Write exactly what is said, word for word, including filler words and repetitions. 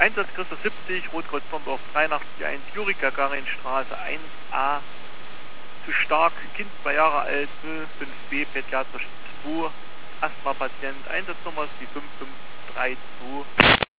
Einsatz Christus siebzig, Rotkreuz Dorndorf dreiundachtzig eins, Juri Gagarinstraße eins a, zu stark, Kind zwei Jahre alt, null fünf b, pädiatrisch zwei, Asthma-Patient, Einsatznummer ist die fünf fünf drei zwei.